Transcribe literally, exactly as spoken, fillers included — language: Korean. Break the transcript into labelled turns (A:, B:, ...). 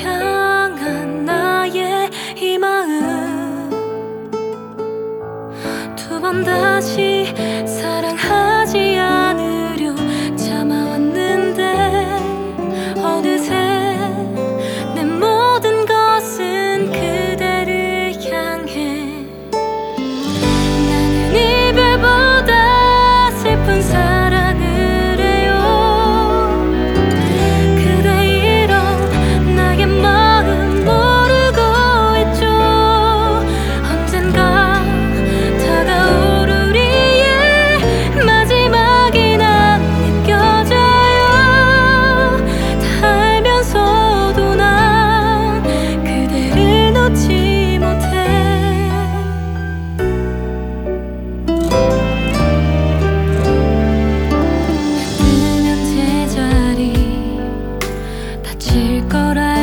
A: 향한 나의 이 마음 두 번 다시 사랑하지 않으려 참아왔는데 어느새 내 모든 것은 그대를 향해 나는 이별보다 슬픈 사랑을 해요. 그대 이런 나의 마음 모르고 있죠. 언젠가 다가올 우리의 마지막이 난 느껴져요. 다 알면서도 난 그대를 놓지 못해. 뜨면 제자리 다칠 걸 알고